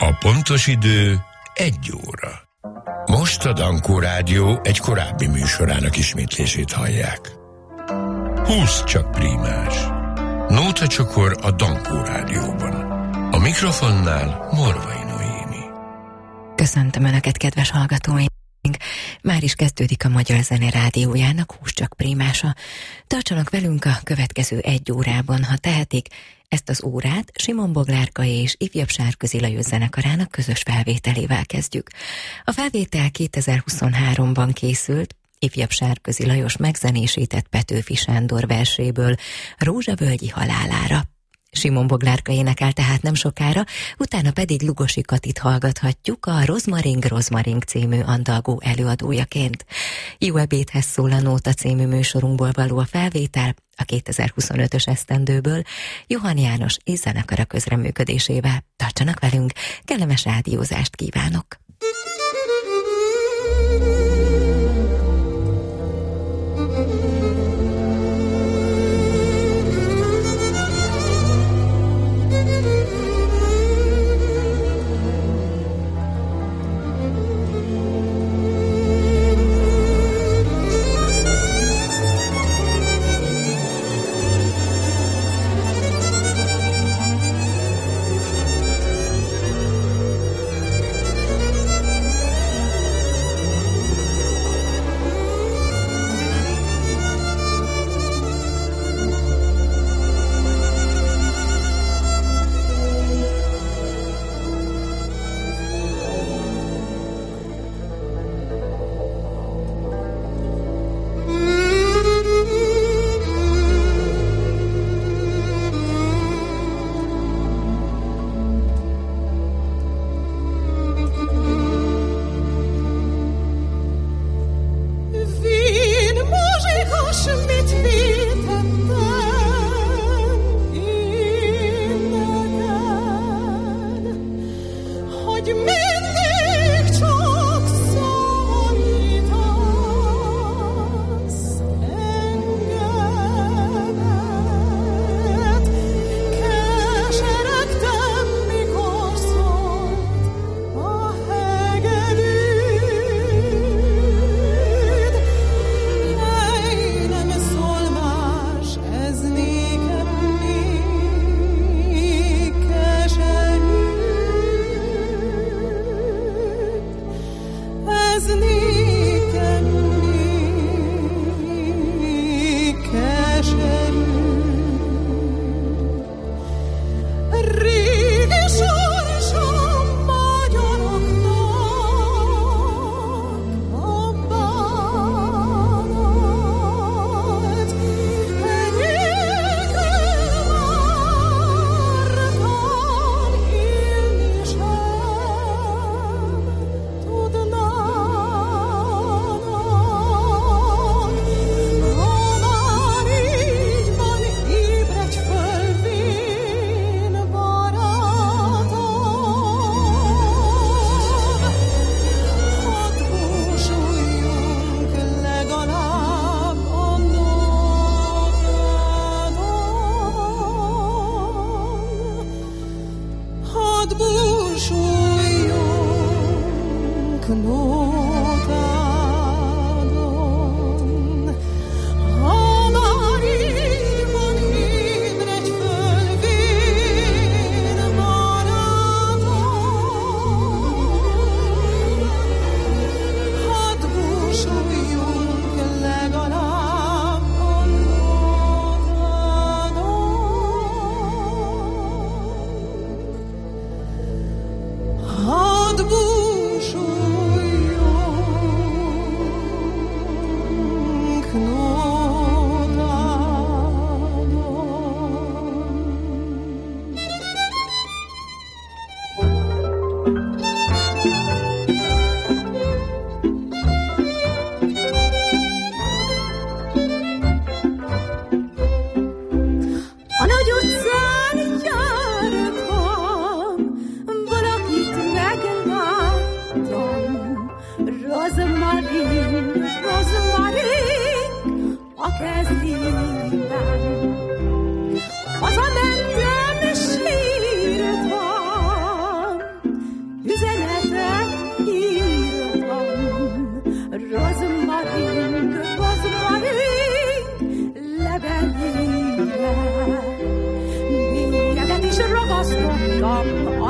A pontos idő 1 óra. Most a Dankó Rádió egy korábbi műsorának ismétlését hallják. 20 csak prímás. Nóta csokor a Dankó Rádióban. A mikrofonnál Morvai Noémi. Köszöntöm Önöket, kedves hallgatóink! Már is kezdődik a Magyar Zene Rádiójának 20 csak prímása. Tartsanak velünk a következő 1 órában, ha tehetik. Ezt az órát Simon Boglárka és Ifjabb Sárközi Lajos zenekarának közös felvételével kezdjük. A felvétel 2023-ban készült, Ifjabb Sárközi Lajos megzenésített Petőfi Sándor verséből, Rózsavölgyi halálára. Simon Boglárka énekel tehát nem sokára, utána pedig Lugosi Katit hallgathatjuk a Rozmaring című andalgó előadójaként. Jó ebédhez szól a Nóta című műsorunkból való a felvétel, a 2025-ös esztendőből, Johann János és zenekara közreműködésével. Tartsanak velünk, kellemes rádiózást kívánok!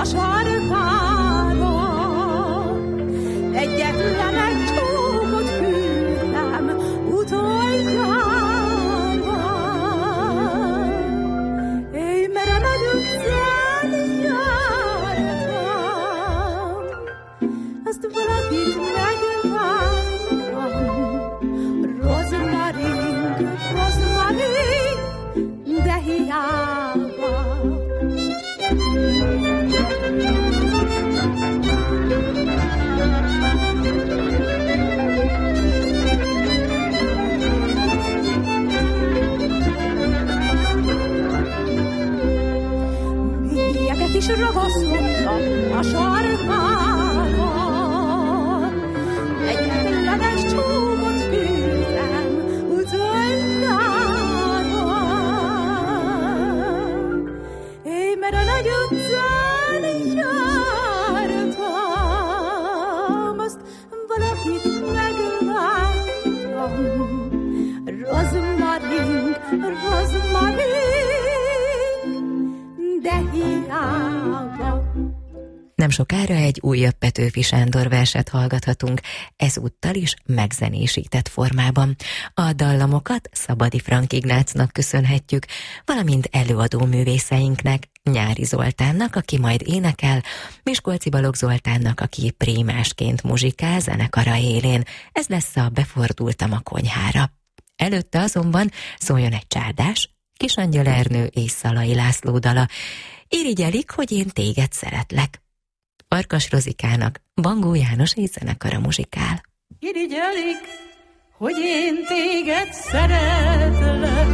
Nem sokára egy újabb Petőfi Sándor verset hallgathatunk, ezúttal is megzenésített formában. A dallamokat Szabadi Frank Ignácnak köszönhetjük, valamint előadó művészeinknek, Nyári Zoltánnak, aki majd énekel, Miskolci Balogh Zoltánnak, aki prímásként muzsikál zenekara élén. Ez lesz a Befordultam a konyhára. Előtte azonban szóljon egy csárdás, Kisangyal Ernő és Szalai László dala. Irigyelik, hogy én téged szeretlek. Farkas Rozikának Bangó János és zenekara muzsikál. Irigyelik, hogy én téged szeretlek,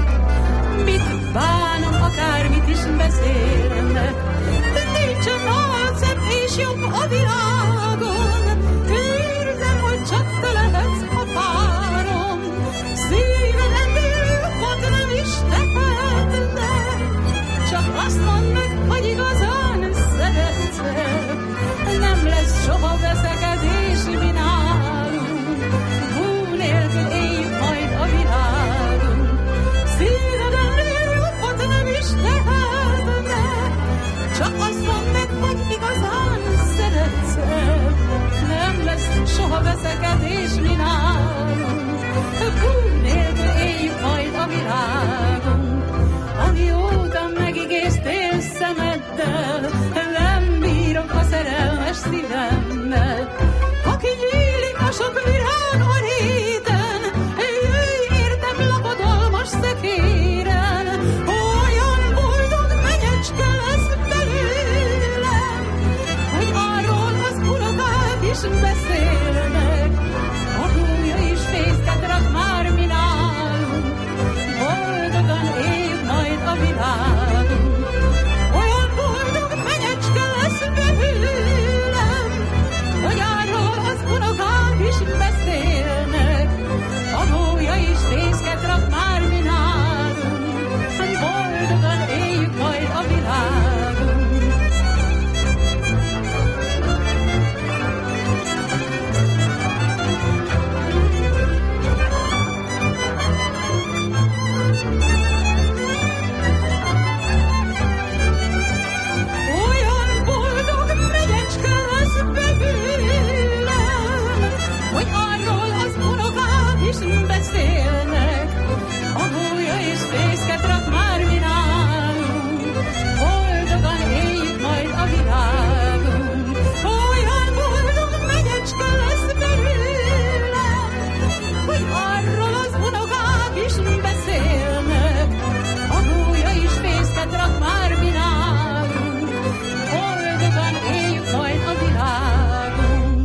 mit bánom, akármit is beszélnek, nincsen nagyszebb és jobb a világon, érzem, hogy csak te lehetsz a párom, szívem jobbat nem is tehetnek, csak azt mondd meg, hogy igazán szeretsz. Nem lesz soha veszekedés mi nálunk, hú nélkül éljük majd a világunk. Szíveden jobbat nem is tehetne, csak azt mondd meg, hogy igazán szeretsz. Nem lesz soha veszekedés mi nálunk, hú nélkül éljük majd a világunk. Amióta megígéztél szemeddel, nem bírok a szerelmes szívemmel. Aki nyílik a sok virág a réten, jöjj értem lakodalmas szekéren. Olyan boldog menyecske lesz belőlem, hogy arról az unokák is beszélnek. A húja is fészket rak már mi nálunk, boldogan éljük majd a világunk. Olyan boldog menyecske lesz belőlem, hogy arról az unokák is beszélnek. A húja is fészket rak már mi nálunk, boldogan éljük majd a világunk. Olyan boldog megyecske lesz belőlem, hogy arról az unokák is beszélnek. A húja és fészket rak már mi nálunk, boldogan éljük majd a világunk. Olyan boldog megyecske lesz belőlem, hogy arról az unokák is beszélnek. A húja is fészket rak már mi nálunk, boldogan éljük majd a világunk.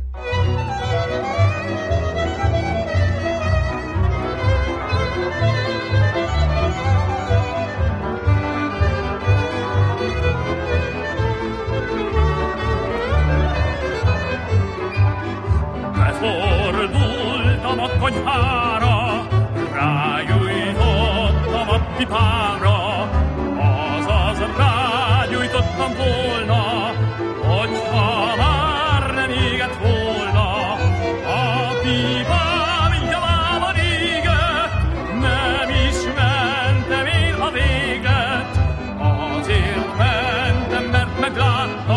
Befordultam a konyhára, rágyújtottam a pipámra, azaz rágyújtottam volna, hogyha már nem égett volna. A pipám javában égett, nem is mentem én a véget, azért mentem, mert megláttam,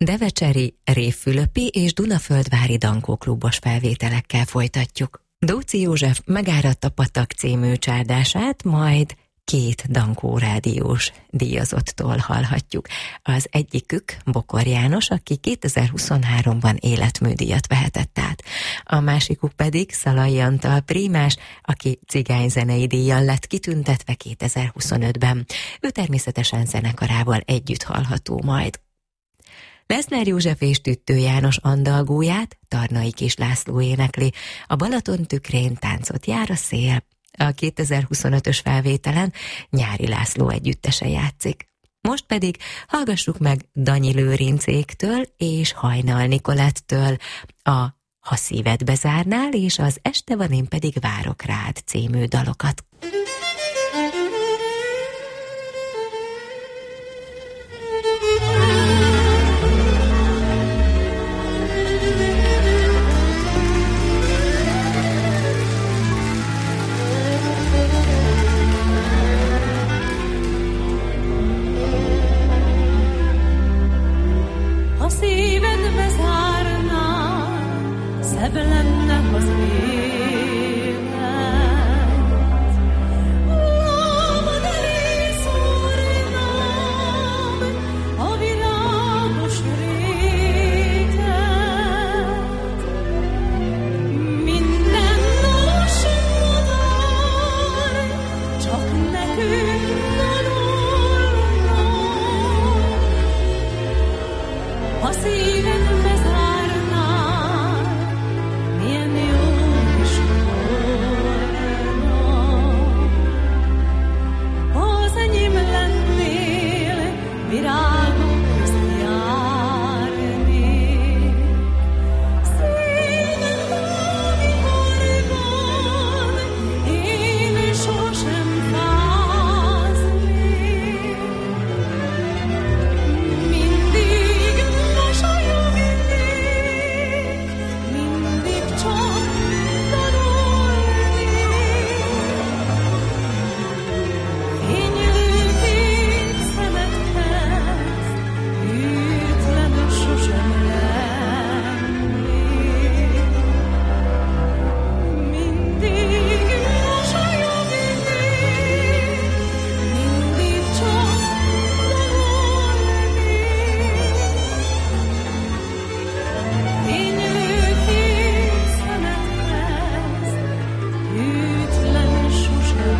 Devecseri, Révfülöpi és Dunaföldvári dankóklubos felvételekkel folytatjuk. Dóczy József Megáradt a patak című csárdását, majd 2 Dankó rádiós díjazottól hallhatjuk. Az egyikük Bokor János, aki 2023-ban életműdíjat vehetett át. A másikuk pedig Szalai Antal prímás, aki cigányzenei díjjal lett kitüntetve 2025-ben. Ő természetesen zenekarával együtt hallható majd. Leszner József és Tüttő János andalgóját Tarnai Kis László énekli, a Balaton tükrén táncot jár a szél. A 2025-ös felvételen Nyári László együttese játszik. Most pedig hallgassuk meg Danyi Lőrincéktől és Hajnal Nikolettől a Ha szíved bezárnál és az Este van, én pedig várok rád című dalokat. Ha szíved bezárná, szebb lenne az élet. Lábad elé szórnám a virágos rétet. Minden más madár csak nekünk dalolna. Ha szíved bezárnál, milyen jó is volna. Ha az enyém lennél, virágok közt járnék. Szívem valamikor van, én sosem fáznék. Mindig mosolyognék, mindig csak dalolnék. Fénylőkék szemedhez hűtlenül sosem lennék. Mindig mosolyognék, mindig csak dalolnék. Fénylőkék szemedhez hűtlenül sosem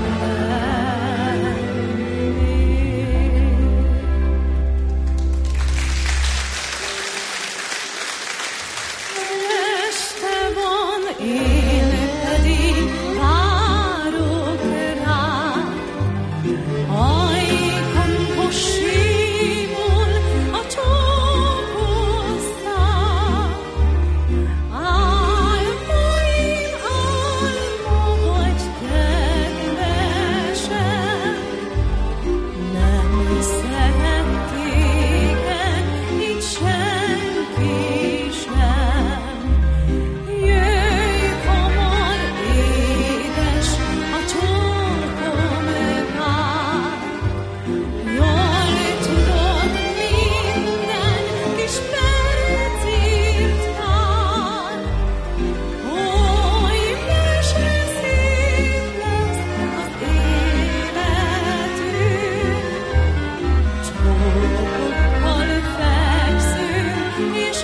lennék. Este van, én pedig várok rád. Ajkam posséból a csókozzák. Álmaim álma vagy kedvesem. Nem szeret téged itt senki sem. Jöjj hamar, édes, a csókom vár. Jól tudod, minden kis perc írt vár. Oly mese szép lesz az életünk. Csókokkal fekszünk és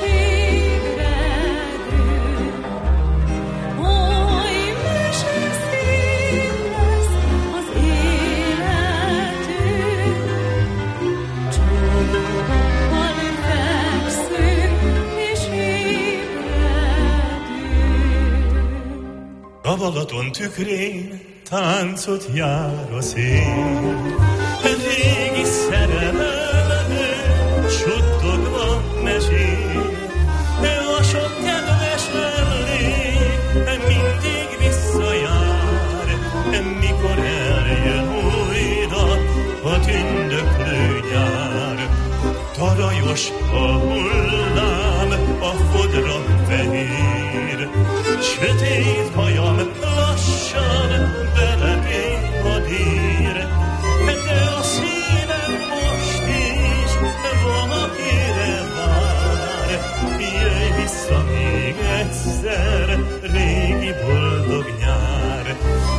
ébredünk. Oly mese szép lesz az életünk. Csókokkal fekszünk és ébredünk. A Balaton tükrén táncot jár a szél, régi szerelmedő suttogva mesél. A sok kedves emlék mindig visszajár, mikor eljön újra a tündöklő nyár. Tarajos a hullám, a fodra fehér, sötét hajam lassan belepél a dír. De a szívem most is valakire vár.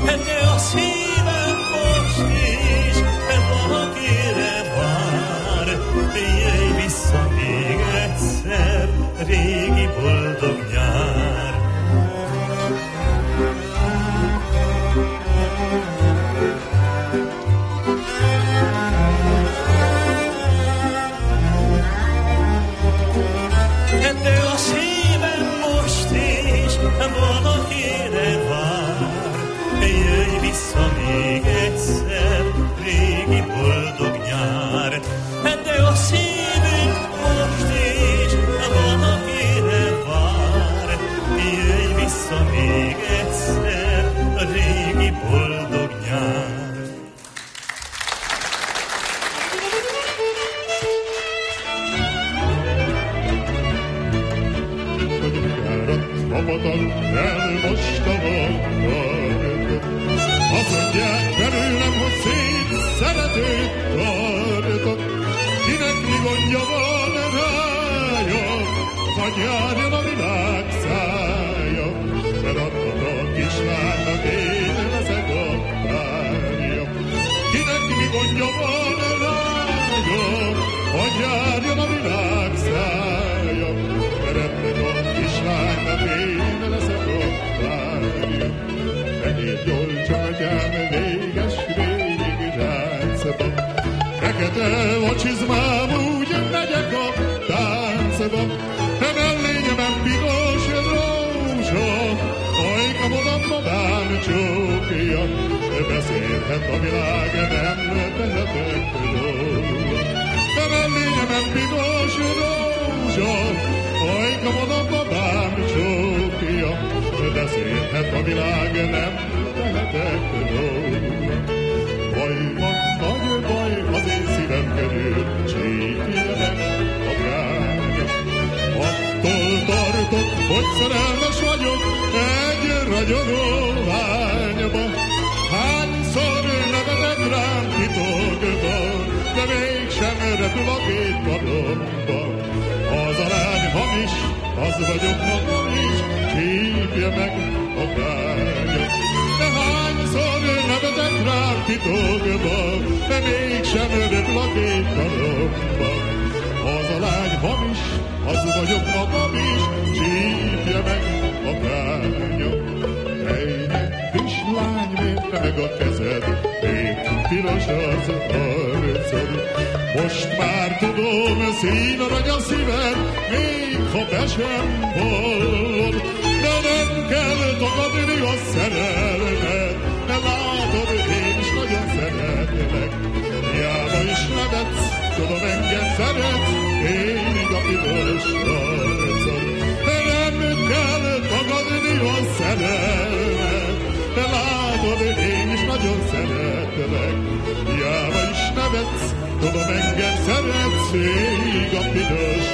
de a szívem most is valakire vár. Jöjj vissza még egyszer, régi boldog nyár. De a szívem most is valakire vár. Jöjj vissza még egyszer, régi boldog nyár. De a szívünk most is valakire vár. Jöjj vissza még egyszer, régi boldog nyár. Szabadon elmostanom tartok. Azt mondják belőlem, hogy szép szeretőt tartok. Kinek mi gondja van rája, vagy járjon a világ szája. Feladhat a kislánynak, én leszek a párja. Kinek mi gondja van rája, vagy járjon a világ szája. Szeretnek a kislánynak, én leszek a párja. Fehér gyolcsa atyám véges végig ráncba. Fekete a csizmám, úgy megyek a táncba. Mellényemen piros rózsa, ajkam odam babám csókja. Beszélhet a világ, nem tehetek róla. Mellényemen piros rózsa, ajkam odam babám csókja. Beszélhet a világ, nem tehetek róla. Baj van, nagy baj, az én szívem körül, csípjelek a drága. Attól tartok, hogy szerelmes vagyok egy ragyogó lányba. Hányszor neveted rám titokba, de mégsem repül a két karomba. Az a lány hamis, az vagyok magam is, csípje meg a drága. De hányszor neveted rám titokba, de mégsem repül a két karomba. Az a lány hamis, az vagyok magam is, csípje meg a drága. Ejne, kislány, miért meg a kezed, épp piros az arcod. Most már tudom, színarany a szíved, még ha be sem hallod. De nem kell tagadni a szerelmet, de látod, én is nagyon szeretlek. Hiába is nevetsz, tudom, engem szeretsz, ég a piros arcod. De nem kell tagadni a szerelmet, de látod, én is nagyon szeretlek. Hiába is nevetsz, tudom, engem szeretsz, ég a piros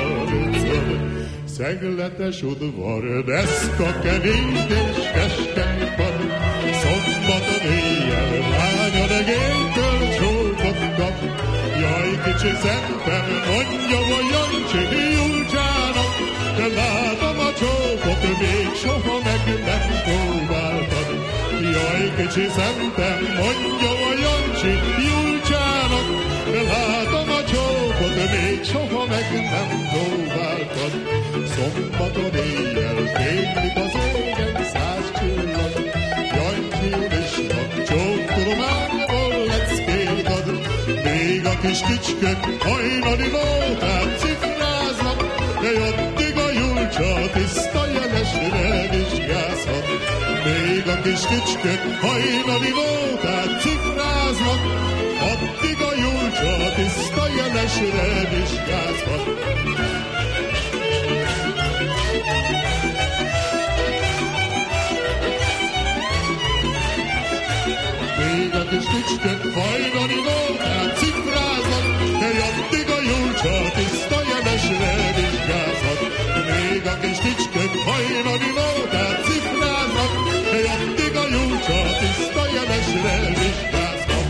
arcod. Szegletes udvar, deszka, kerítés, keskeny pad. Szombaton éjjel lánya legénytől csókot kap. Jaj, kicsi szentem, mondja a Jancsi Julcsának, de látom a csókot, még soha meg nem próbáltad. Jaj, kicsi szentem, mondja a Jancsi Julcsának, de látom a csókot, még soha meg nem próbáltad. Szombaton éjjel fénylik az égen 100 csillag, Jancsi Julisnak csóktudományból leckéd. Még a kis kicskök hajnali nótát cifráznak, de addig a Julcsa tiszta jelesre vizsgázhat. Még a kis kicskök hajnali nótát cifráznak, addig a Julcsa tiszta jelesre vizsgázhat. Még a kis kicskök hajnali nótát cifráznak, de addig a Julcsa tiszta jelesre vizsgázhat. Még a kis kicskök hajnali nótát cifráznak, de addig a Julcsa tiszta jelesre vizsgázhat.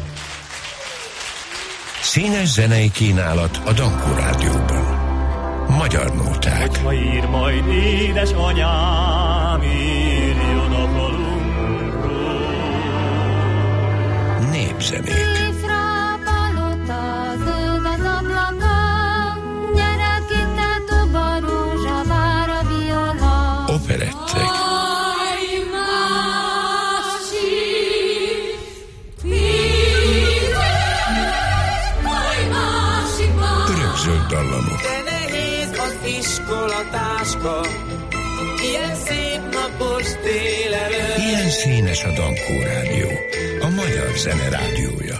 Színes zenei kínálat a Dankó Rádióban. Magyar nóták. Hogyha ír majd édesanyám, írjon a falunkról. zenék. Operettek. Örökzöld dallamok. De nehéz az iskolatáska, ilyen szép napos délelőtt. Ilyen színes a Dankó Rádió, a magyar zene rádiója.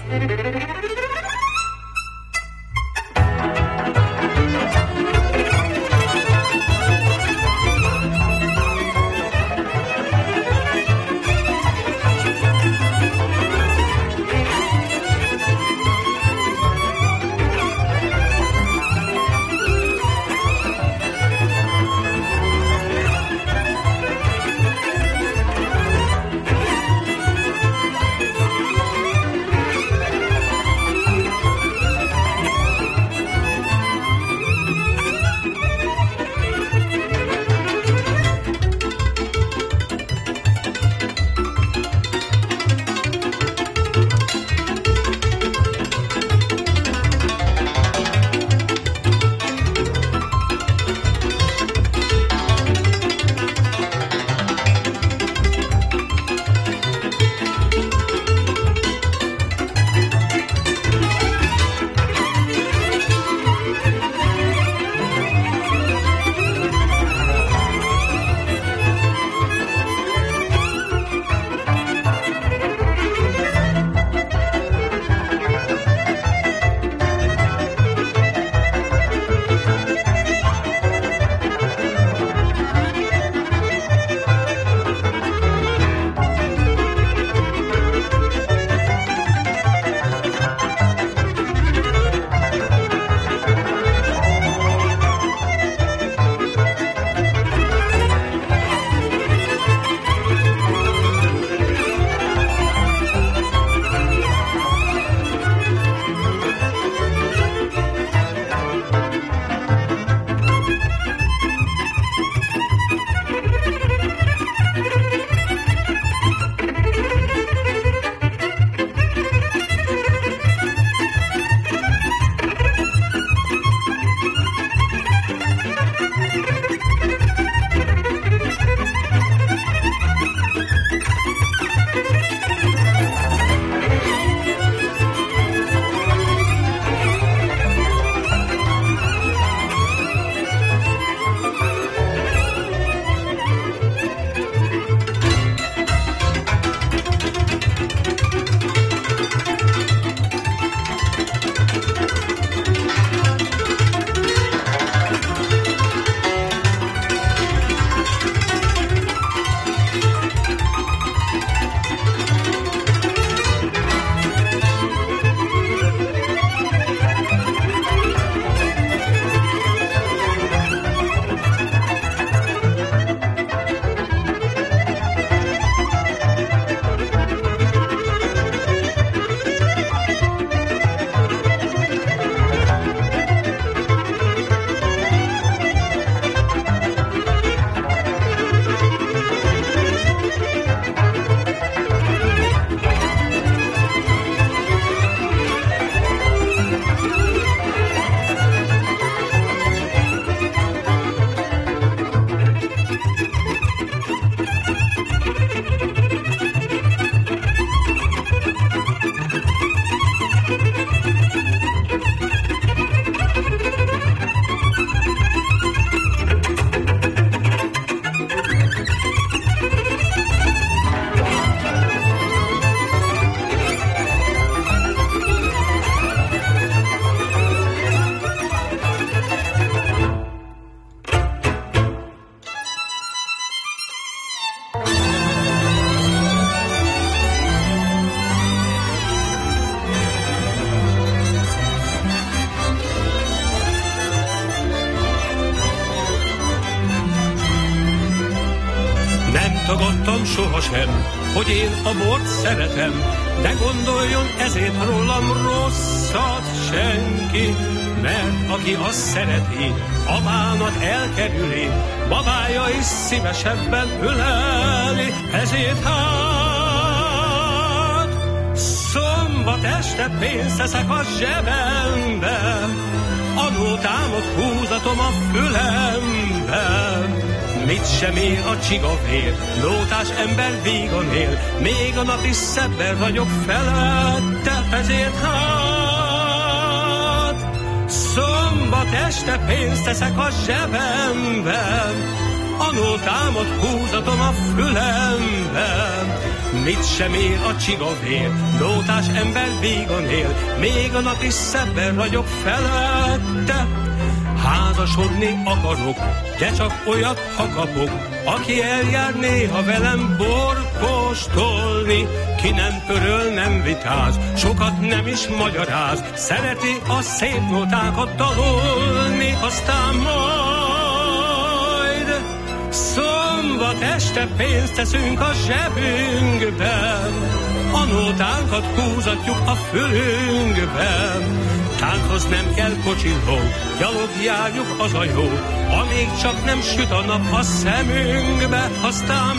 tagadtam sohasem, hogy én a bort szeretem, de gondoljon ezért rólam rosszat senki, mert aki azt szereti, a bánat elkerüli, babája is szívesebben öleli, ezért hát szombat este pénzt teszek a zsebembe, a nótámat húzatom a fülembe. Mit sem ér a csigavér, nótás ember vígan él, még a nap is szebben vagyok felette, ezért hát szombat este pénzt teszek a zsebembe, a nótámat húzatom a fülembe. Mit sem ér a csigavér, nótás ember vígan él, még a nap is szebben vagyok felette. Házasodni akarok, de csak olyat, ha kapok, aki eljár néha velem borkóstolni. Ki nem pöröl, nem vitáz, sokat nem is magyaráz, szereti a szép nótákat dalolni. Aztán majd szombat este pénzt teszünk a zsebünkben, a nótánkat húzatjuk a fülünkben. Tánchoz nem kell kocsiló, gyalog járjuk, az a jó, amíg csak nem süt a nap a szemünkbe. Aztán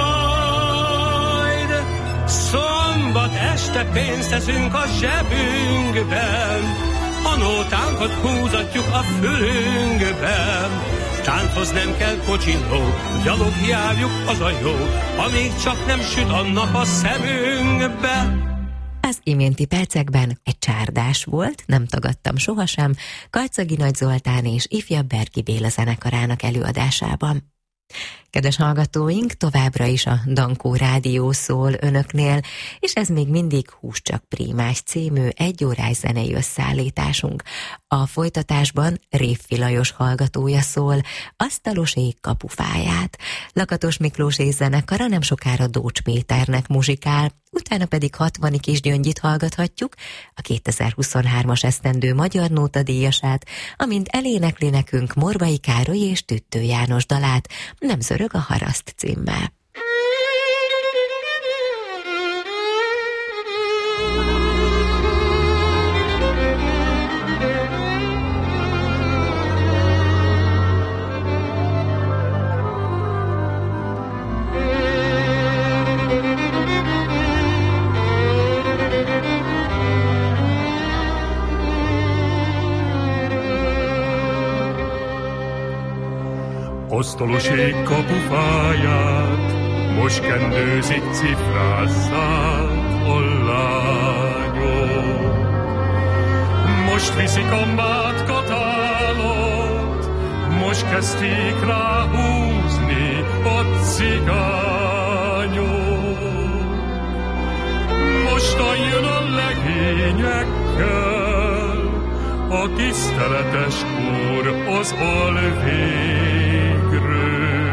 majd szombat este pénzt teszünk a zsebünkben, a nótánkat húzatjuk a fülünkben. Tánchoz nem kell kocsiló, gyalog járjuk, az a jó, amíg csak nem süt a nap a szemünkbe. Az iménti percekben egy csárdás volt, nem tagadtam sohasem, Karczagi Nagy Zoltán és ifjabb Berki Béla zenekarának előadásában. Kedves hallgatóink, továbbra is a Dankó Rádió szól önöknél, és ez még mindig Hús csak Prímás című egyórás zenei összeállításunk. A folytatásban Révfi Lajos hallgatója szól, Asztalos ég kapufáját. Lakatos Miklós és zenekara nem sokára Dócs Péternek muzsikál, utána pedig 60 Kisgyöngyit hallgathatjuk, a 2023-as esztendő magyar nótadíjasát, amint elénekli nekünk Morvai Károly és Tüttő János dalát, Nem zörög a haraszt címmel. Asztalos ég kapufáját, most kendőzik, cifrázzák a lányok. Most viszik a mátkatálót, most kezdték rá húzni a cigányok. Mostan jön a legényekkel, a tiszteletes úr az alvégről.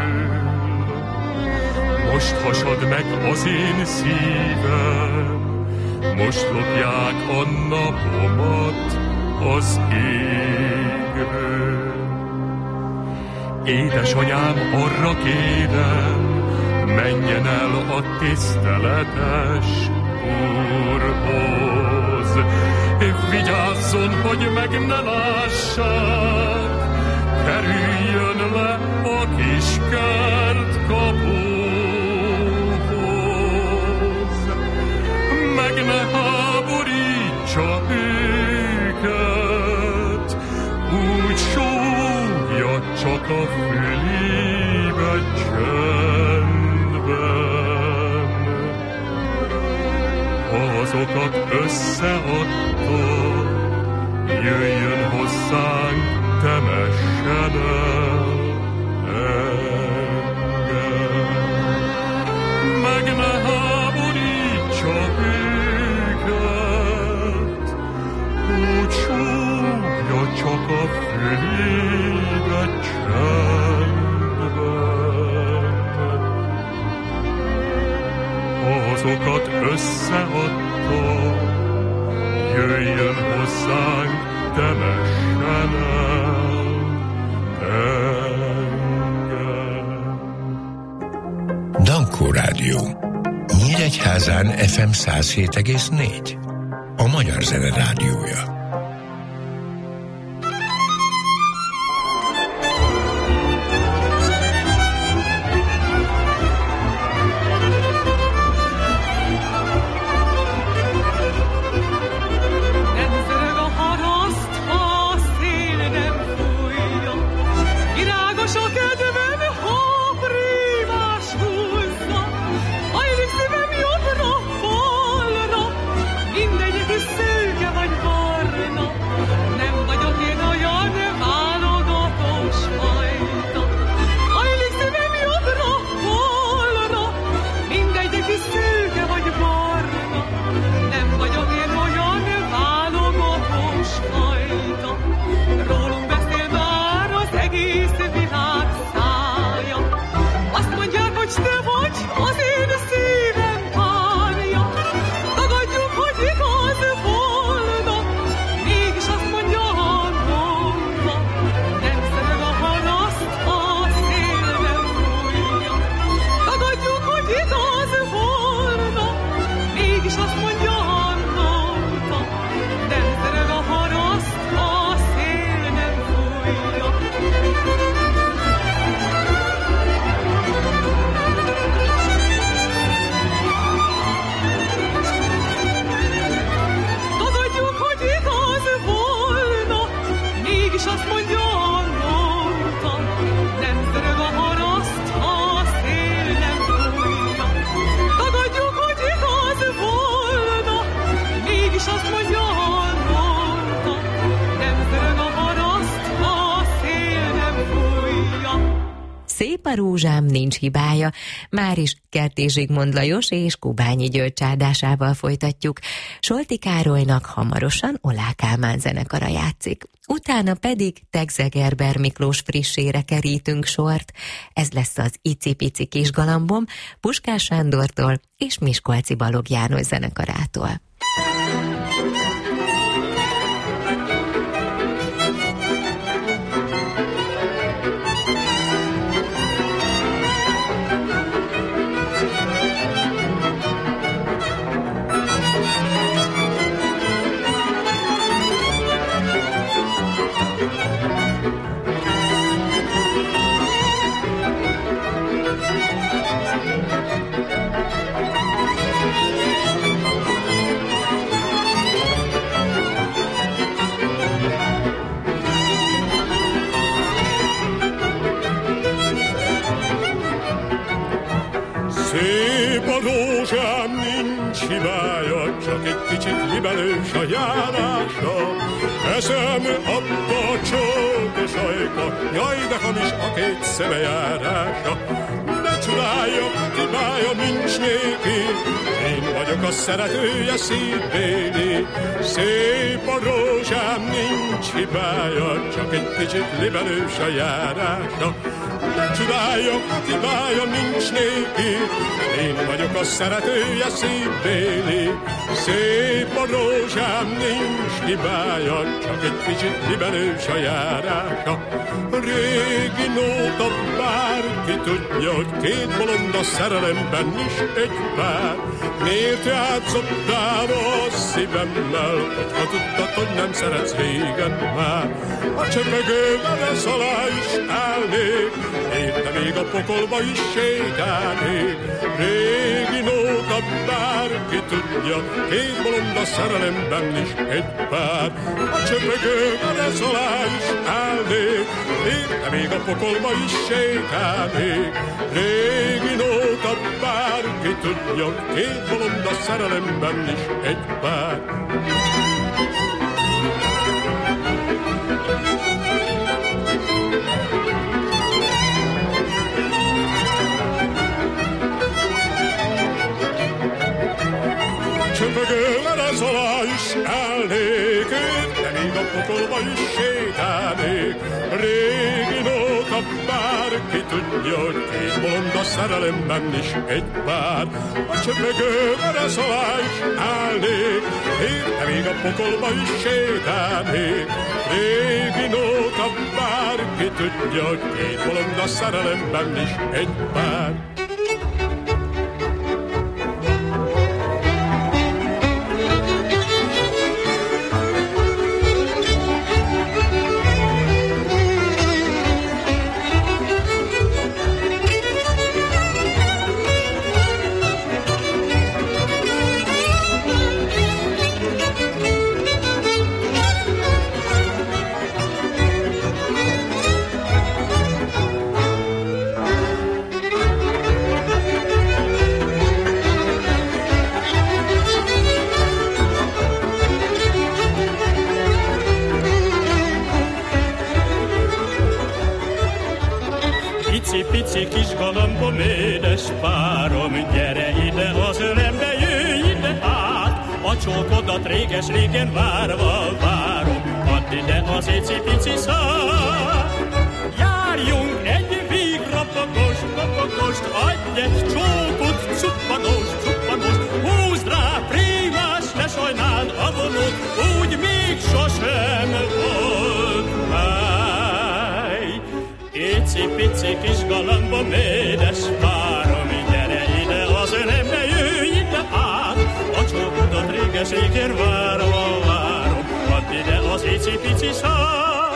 Most hasad meg az én szívem, most lopják a napomat az égről. Édesanyám, arra kérem, menjen el a tiszteletes úrhoz. Vigyázzon, hogy meg ne lássák, kerüljön le a kis kert kapuhoz. Meg ne háborítsa őket, úgy súgja csak a fülébe csendben. Azokat összeadta, jöjjön hozzánk, temessen el engem. Meg ne háborítsa őket, úgy súgja csak a fülébe csendben. Azokat összeadta, jöjjön hozzánk, temessen el engem. Dankó Rádió. Nyíregyházán FM 107,4. A Magyar Zene Rádiója. A rózsám nincs hibája, már is Kertész Zsigmond Lajos és Kubányi György csárdásával folytatjuk. Solti Károlynak hamarosan Oláh Kálmán zenekara játszik. Utána pedig Tegzegerber Miklós frissére kerítünk sort. Ez lesz az Icipici Kisgalambom Puskás Sándortól és Miskolci Balogh János zenekarától. Szép a rózsám, nincs hibája, csak egy kicsit libelős a járása. Eszem abba csók és ajka, jaj, de hamis a két szeme járása. Ne csodálja, hibája nincs néki, én vagyok a szeretője szívbéli. Szép a rózsám, nincs hibája, csak egy kicsit libelős a járása. Ne csodálja, hibája nincs néki, én vagyok a szeretője szívbéli. Szép a rózsám, nincs hibája, csak egy kicsit libelős a járása. Régi nóta, bárki tudja, hogy két bolond a szerelemben is egy pár. Miért játszottál a szívemmel, hogyha tudtad, hogy nem szeretsz régen már? A csöpögő meresz alá is állnék, érte még a pokolba is sétálnék. Régi nóta, bárki tudja, két bolond a szerelemben is egy pár. A csöpögő meresz alá is állnék, érte még a pokolba is sétálnék. Régi nóta, bárki tudja, két bolond a szerelemben is egy pár. Csöpögő merez alá is állnék, de még a pokolba is sétálnék. Régi nóta, bárki tudja, hogy két bolond a szerelemben is egy pár. A csöpögő merez alá is állnék, de még a pokolba is sétálnék. Régi nóta, bárki tudja, hogy két bolond a szerelemben is egy pár. Pici kis galambom, édes párom, gyere ide az ölembe, jöjj ide át, a csókodat réges-régen várva várom, add ide az icipici szár. Járjunk egy vígrapagost, papagost, adj egy csókot, cuppanost, húzd rá, prímás, ne sajnáld a vonót, úgy még sosem volt. Icipici kis galambom, édes párom, gyere ide az ölembe, jöjj ide át, a csókodat réges-régen várva várom, add ide az icipici szár.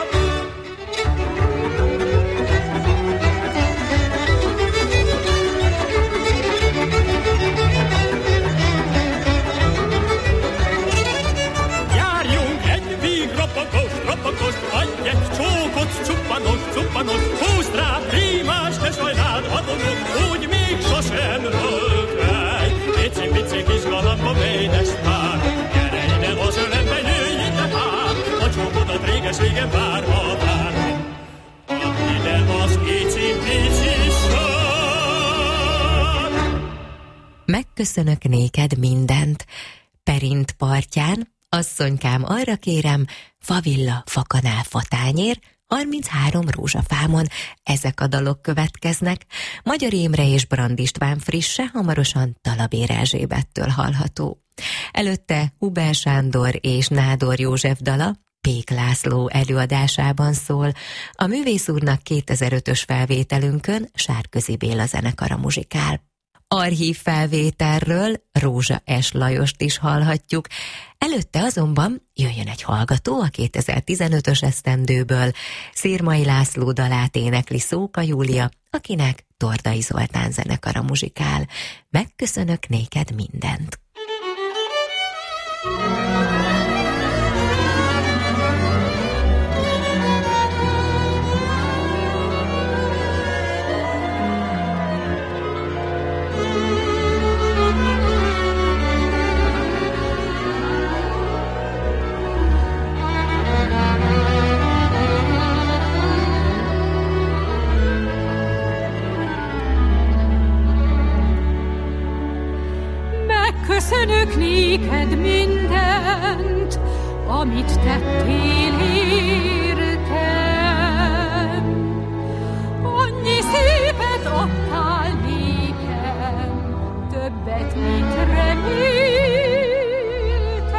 Járjunk egy vígrapagost, adj egy csókot, cuppanos, húzd rá, prímás, ne sajnáld a vonót, úgy még sosem volt ráj. Pici kis galambom, édes pár, gyere ide az ölembe, jöjj ide át, a csókodat réges-régen várva várom. Add ide az icipici szár. megköszönök néked mindent. Perint partján, asszonykám arra kérem, favilla, fakanál, fatányér, 33 rózsafámon, ezek a dalok következnek. Magyar Imre és Brand István frisse, hamarosan Talabér Erzsébettől hallható. Előtte Huber Sándor és Nádor József dala Pék László előadásában szól. A művész úrnak 2005-ös felvételünkön Sárközi Béla zenekara muzsikál. Archív felvételről Rózsa S. Lajost is hallhatjuk. Előtte azonban jöjjön egy hallgató a 2015-ös esztendőből. Szirmai László dalát énekli Szóka Júlia, akinek Tordai Zoltán zenekara muzsikál. Megköszönök néked mindent. Köszönök néked mindent, amit tettél értem. Annyi szépet adtál nékem, többet, mint reméltem.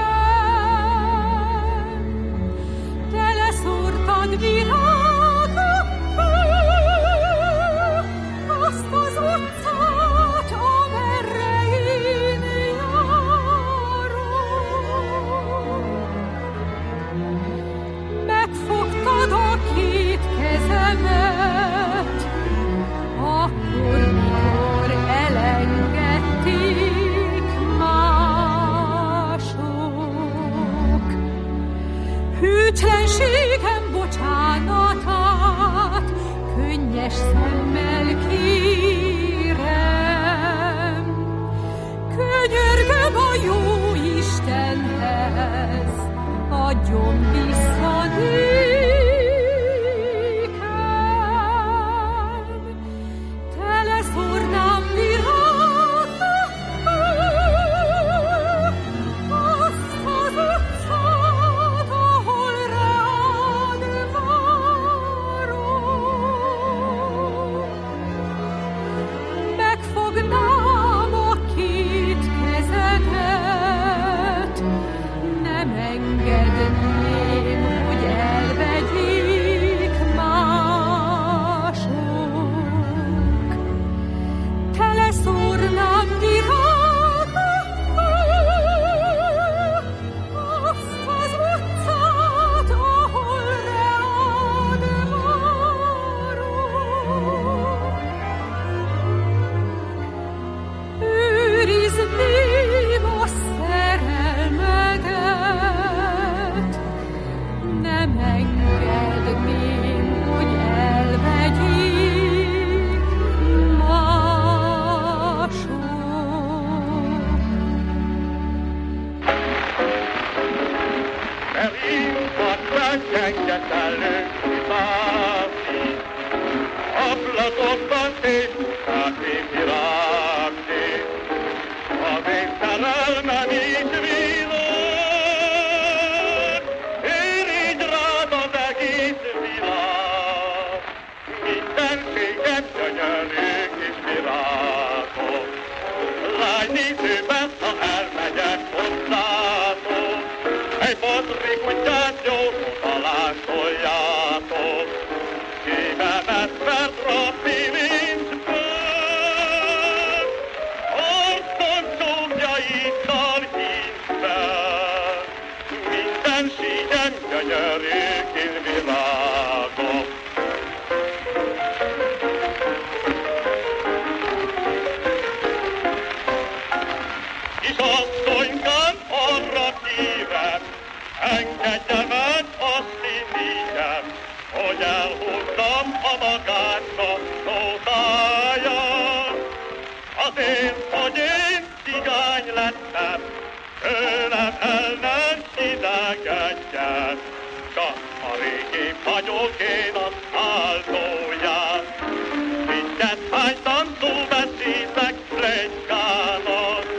Teleszórtad virágokkal azt az utcát, amerre én megfogtad a két kezemet, akkor, mikor elengedték mások. Hűtlenségem bocsánatát könnyes szemmel kérem. Könyörgöm a jó Istenhez, adjon vissza nékem. Teleszórnám virágokkal azt az utcát, ahol rád várok. Megfognám a két kezedet, nem engedném, hogy elvegyék mások. Teleszórnám virágokkal azt az utcát, ahol rád várok. Őrizném a szerelmedet, nem engedném, hogy elvegyék mások. Elinkat megengedellünk kifászni, ablakokban szétmunkák virágni, az én szerelmem így villan, érigy rád az egész világ, mindenségem gyönyörű kis virágok. Lány nézőben, ha elmegyek hozzátok, egy botri kutyát jó talán toljátok, szívemet vert rappilincsben, arcon csókjaikkal hízben, minden sígyem gyönyörű kis virágok. Kis asszonykám, arra kérem, engedje meg azt irigyem, hogy elhúzzam a magánca nótáját. Azért, hogy én cigány lettem, tőlem el nem idegedjen, csak a régi vagyok én az áldóját. Mindent hány tancú beszélek plegykának,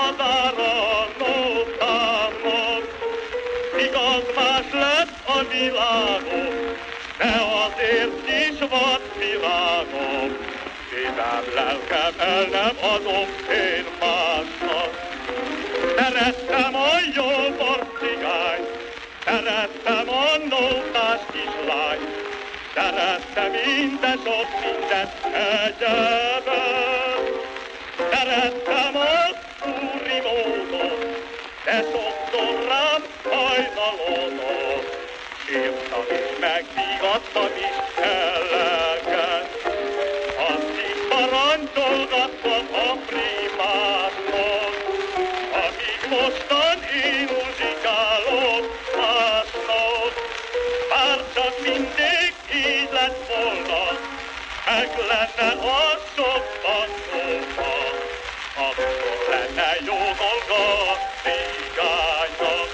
hazára nótámnak. Igaz, más lett a világom, de azért kis vad világom. Szívem, lelkem el nem adom én másnak. Szerettem a jó borcigányt, szerettem a nótás kislányt, szerettem minden sok mindent egyebet. Szerettem az úri módot, de sokszor rám hajnalodott. Sírtam is, megvigadtam is elleket. Azt is parancsolgattam a primáknak, akik mostan én muzsikálok másnak. Bár csak mindig így lett volna, meg lenne az sokban szóba, akkor lenne jó dolga cigánynak.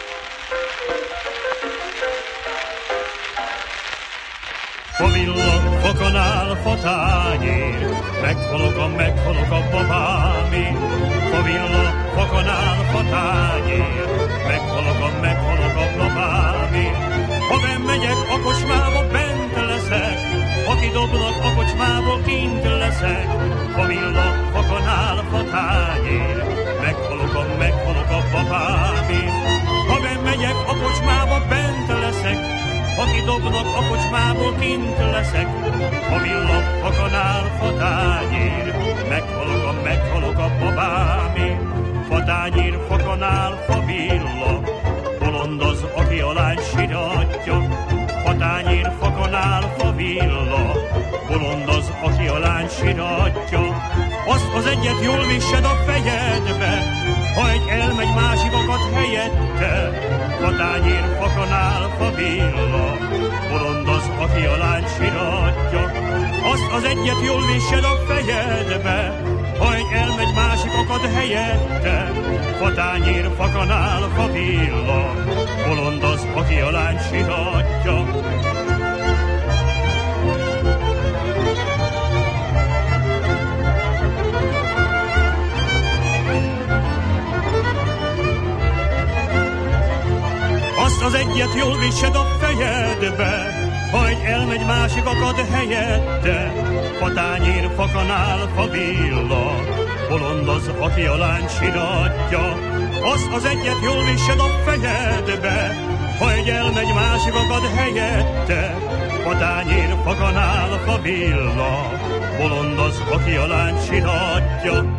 Ha villog, fokon áll fotányér, meghalok a babámért. Ha villog, fokon áll fotányér, meghalok a babámért. Ha benn megyek a kocsmába, bent leszek, ha kidobnak a kocsmából, kint leszek. Ha villog, fokon áll fotányér, meghalok a babámért. Ha benn megyek a kocsmába, bent leszek, ha kidobnak a kocsmából, kint leszek. Ha villog, fokon áll fatányér, meghalok a babámért. Fatányér, fokon áll fa villog, bolondoz, aki a lány siratja. Fatányér, fokon áll fa villog, bolondoz, aki a lány siratja. Azt az egyet jól vissed a fejedbe, ha egy elmegy, másikat helyette. Fatányér, fokon áll fa villog, bolondoz, aki a lány siratja. Azt az egyet jól vissed a fejedbe, ha egy elmegy, másikat helyette. Fatányér, fokon áll fa villog, bolondoz, aki a lány siratja. Azt az egyet jól vissed a fejedbe, ha egy elmegy, másik akad helyette. Fatányér, fokon áll fa villog, bolondoz, aki a lány siratja. Azt az egyet jól vissed a fejedbe, ha egy elmegy, másik akad helyette. Fatányér, fokon áll fa villog, bolondoz, aki a lány siratja.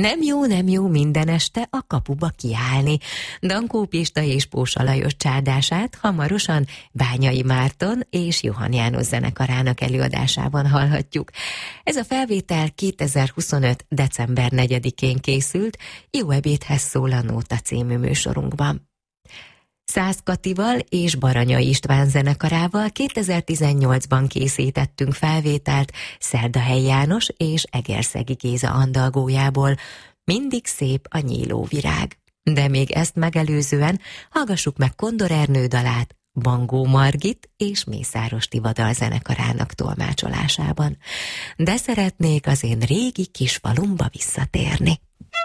Nem jó minden este a kapuba kiállni. Dankó Pista és Pósa Lajos csárdását hamarosan Bányai Márton és Johann János zenekarának előadásában hallhatjuk. Ez a felvétel 2025. december 4-én készült, Jó ebédhez szól a Nóta című műsorunkban. Szász Katival és Baranyai István zenekarával 2018-ban készítettünk felvételt Szerdahelyi János és Egerszegi Géza andalgójából, Mindig szép a nyíló virág. De még ezt megelőzően hallgassuk meg Kondor Ernő dalát Bangó Margit és Mészáros Tivadar zenekarának tolmácsolásában. De szeretnék az én régi kis falumba visszatérni.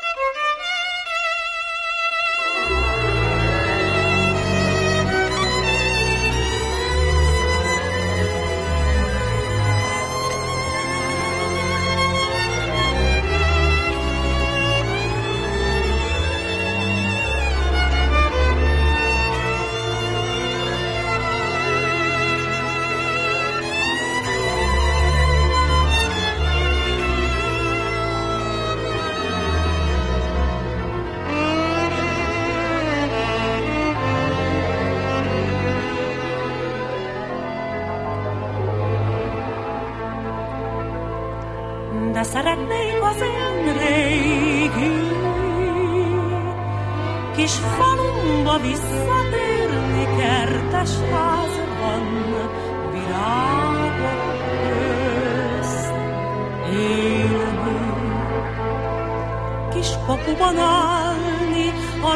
De szeretnék az én régi kis falumba visszatérni, kertes házban, virágok közt élni, kis kapuban állni, a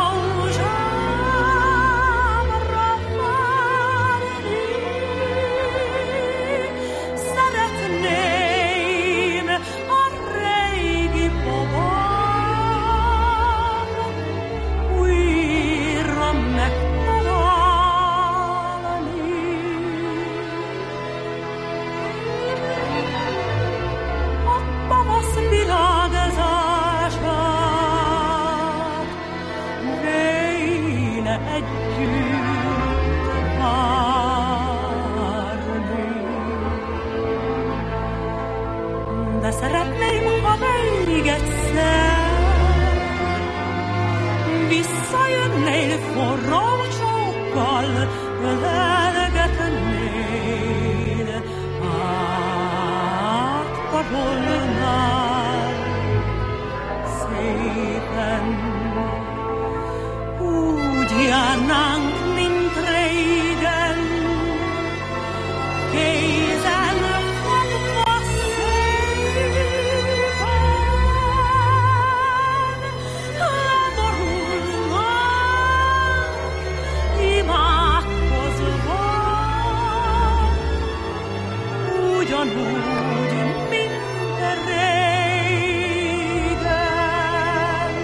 rózsámra várni. Szeretnék de szeretném, ha még egyszer visszajönnél forró csókkal, ölelgetnél, átkarolnál szépen. Úgy járnánk, mint régen, kézen fogva szépen, leborulnánk, imádkozva, ugyanúgy, mint régen.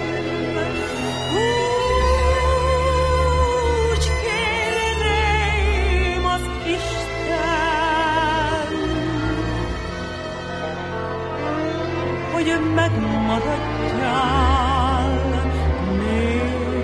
Úgy kérném az Isten, hogy megmaradjál nékem.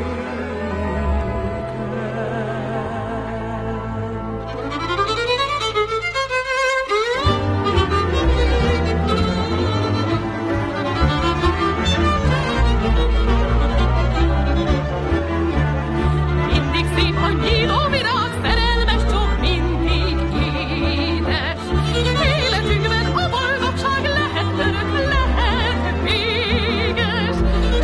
Mindig szép a nyíló virág, szerelmes csók mindig édes. Életünkben a boldogság lehet örök, lehet véges.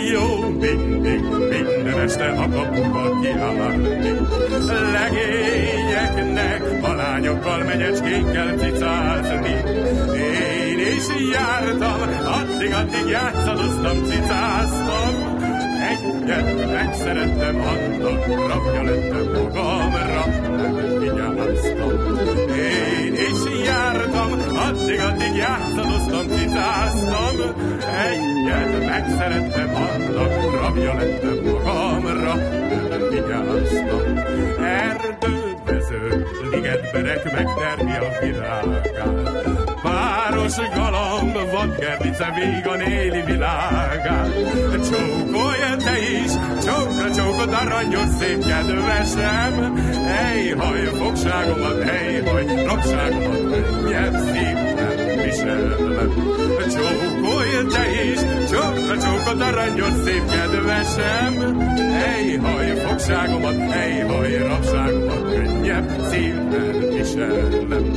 jó mindig, minden este a kapuba kiállni. Legényeknek a lányokkal, menyecskékkel cicázni. Én is jártam, addig játszadoztam, cicáztam. Egyet megszerettem, annak rabja lettem magamra, nem vigyáztam. Én is jártam, addig játszadoztam, cicáztam. Egyet megszerettem, annak rabja lettem magamra, nem vigyáztam. Erdővező, ligetberek megtermi a virágát. Páros galamb, vadgerlice vígan éli világát. Csókolj te is, csókra csókod aranyos szép kedvesem. Ejhaj fogságomat, ejhaj rabságomat, könnyebb szívben viselem. Csókolj te is, csókra csókod aranyos szép kedvesem. Ejhaj fogságomat, ejhaj rabságomat, könnyebb szívben viselem.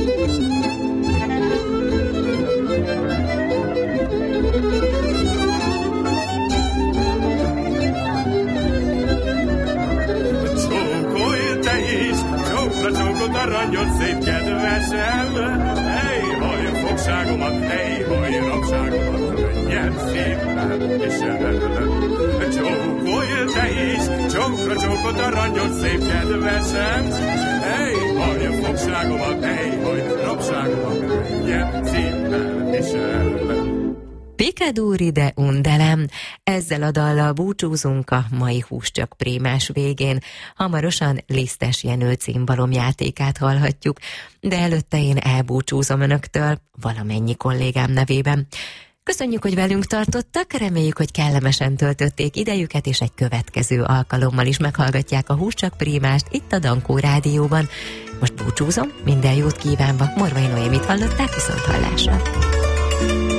Csókod aranyod szép kedvesem, ejhaj fogságomat, ejhaj rabságomat, könnyebb szívben viselem. Csókolj te is, csókod aranyod szép kedvesem, ejhaj fogságomat, ejhaj rabságomat, könnyebb szívben viselem. Picaduri de undelem. Ezzel a dallal búcsúzunk a mai Húscsak Prímás végén. Hamarosan Lisztes Jenő címbalomjátékát hallhatjuk, de előtte én elbúcsúzom önöktől valamennyi kollégám nevében. Köszönjük, hogy velünk tartottak, reméljük, hogy kellemesen töltötték idejüket, és egy következő alkalommal is meghallgatják a Húscsak Prímást itt a Dankó Rádióban. Most búcsúzom, minden jót kívánva, Morvai Noémit hallották, viszont hallásra.